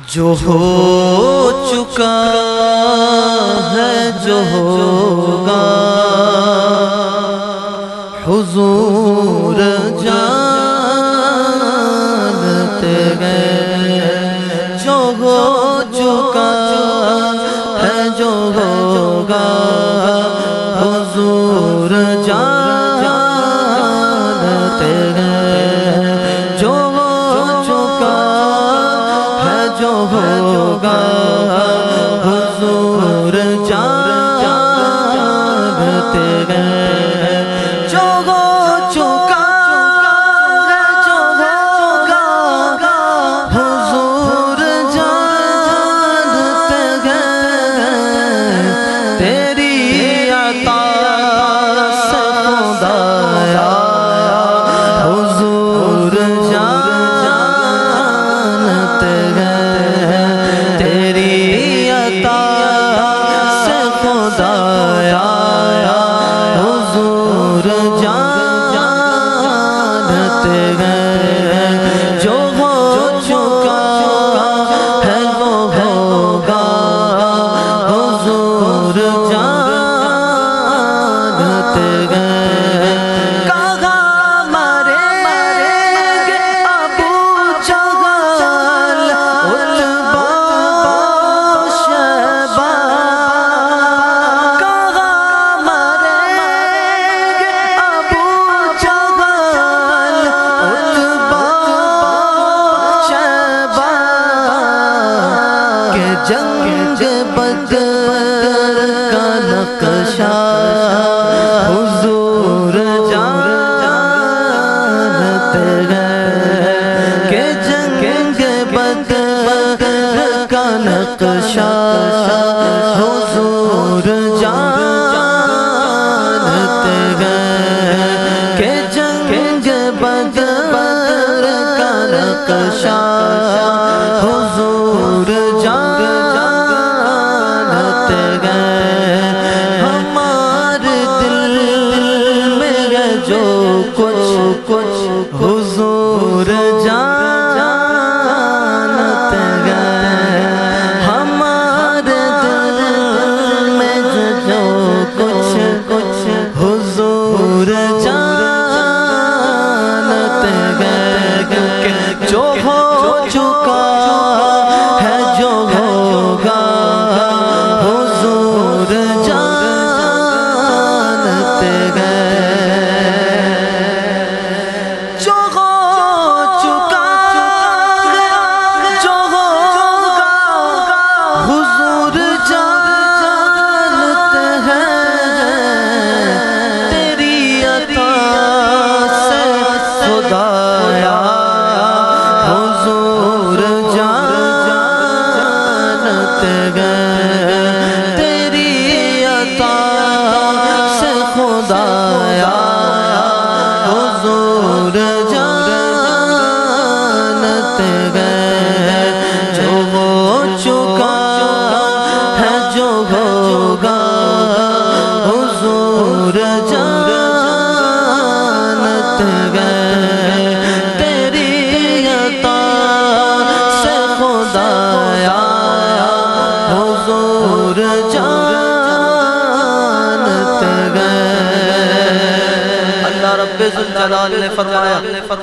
جو ہو چکا ہے جو ہوگا حضور جانتے ہیں، جو ہو چکا ہے جو ہوگا حضور جانتے ہیں، جو ہو چکا ہے جو ہوگا حضور جانتے ہیں، جو ہو چکا ہے جو ہوگا حضور جانتے ہیں، تیری عطا سے خدایا حضور جانتے ہیں، تیری عطا سے خدایا حضور جانتے ہیں، جو ہو چکا ہے وہ ہوگا حضور جانتے ہیں، کہاں مریں گے ابو جہل عتبہ شیبہ، کہاں مریں گے ابو جہل عتبہ شیبہ، کہ جنگ بدر کا نقشہ حضور جانتے ہیں، کہ جنگ بدر کا نقشہ حضور جانتے ہیں، کہ جنگ بدر کا نقشہ حضور جانتے ہیں، ہمارے دل میں ہے جو کچھ حضور جانتے ہیں، ہمارے دل میں ہے جو کچھ حضور جانتے ہیں، کہ جو ہو چکا ہے جو ہوگا حضور جانتے ہیں، جو ہو چکا ہے جو ہوگا حضور جانتے ہیں، تیری عطا سے خدایا حضور جانتے ہیں، تیری عطا سے خدایا حضور جانتے ہیں، جو ہو چکا ہے جو ہوگا حضور جانتے ہیں، تیری عطا سے خدایا حضور جانتے ہیں۔ اللہ رب ذوالجلال نے فرمایا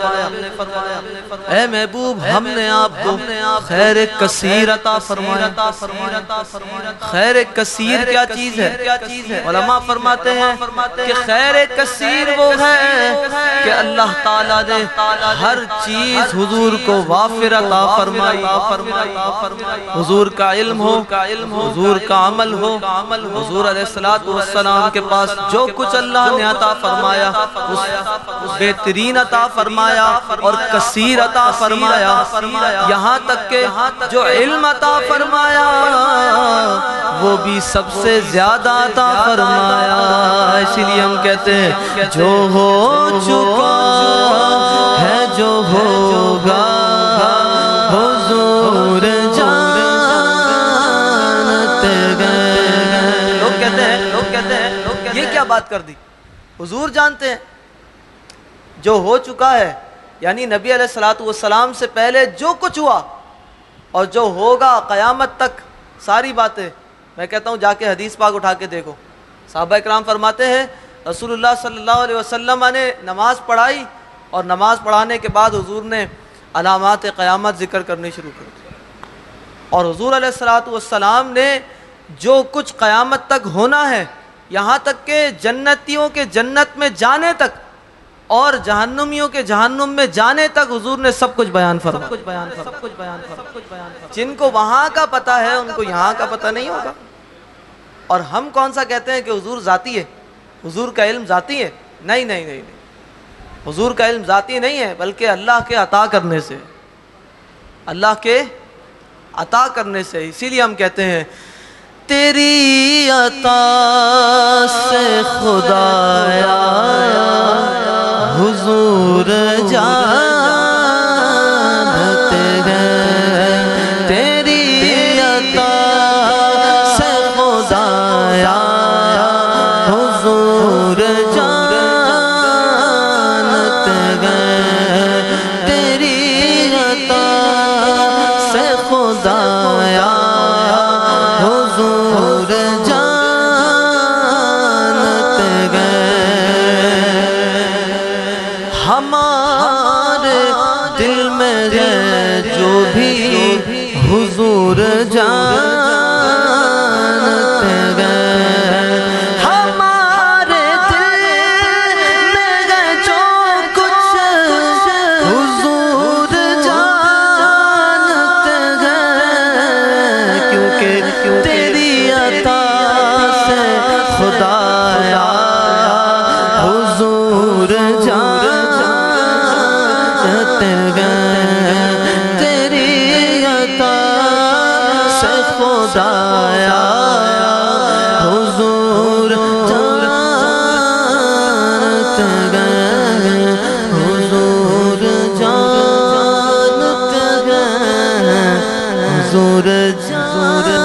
اے محبوب ہم نے آپ کو خیر کثیر عطا فرمایا۔ خیر کثیر کیا چیز ہے؟ علماء فرماتے ہیں کہ خیر کثیر وہ ہے کہ اللہ تعالیٰ نے ہر چیز حضور کو وافر عطا فرمائی، حضور کا علم ہو، حضور کا عمل ہو، حضور علیہ السلام کے پاس جو کچھ اللہ نے عطا فرمایا اس بہترین عطا فرمایا اور کثیر عطا فرمایا، یہاں تک کہ جو علم عطا فرمایا وہ بھی سب سے زیادہ عطا فرمایا، اسی لیے ہم کہتے ہیں جو ہو چکا ہے جو ہوگا حضور جانتے ہیں۔ لوگ کہتے ہیں یہ کیا بات کر دی، حضور جانتے ہیں جو ہو چکا ہے، یعنی نبی علیہ السلام سے پہلے جو کچھ ہوا اور جو ہوگا قیامت تک ساری باتیں، میں کہتا ہوں جا کے حدیث پاک اٹھا کے دیکھو. صحابہ اکرام فرماتے ہیں رسول اللہ صلی اللہ علیہ وسلم نے نماز پڑھائی اور نماز پڑھانے کے بعد حضور نے علامات قیامت ذکر کرنی شروع کر دی. اور حضور علیہ السلام نے جو کچھ قیامت تک ہونا ہے، یہاں تک کہ جنتیوں کے جنت میں جانے تک اور جہنمیوں کے جہنم میں جانے تک حضور نے سب کچھ بیان فرمایا. جن کو وہاں کا پتہ ہے ان کو یہاں کا پتہ نہیں ہوگا. اور ہم کون سا کہتے ہیں کہ حضور ذاتی ہے، حضور کا علم ذاتی ہے؟ نہیں نہیں نہیں نہیں، حضور کا علم ذاتی نہیں ہے، بلکہ اللہ کے عطا کرنے سے، اللہ کے عطا کرنے سے. اسی لیے ہم کہتے ہیں تیری عطا سے خدایا حضور جانتے ہیں، تیری عطا سے خدایا حضور جانتے ہیں، تیری عطا سے خدایا حضور جانتے ہیں. ہمارے دل میں ہے جو بھی حضور جانتے ہیں، ہمارے دل میں ہے جو کچھ حضور جانتے ہیں، کیونکہ تیری عطا سے خدایا حضور جانتے ہیں، تیری عطا سے خدایا حضور جانتے ہیں، حضور جانتے ہیں، حضور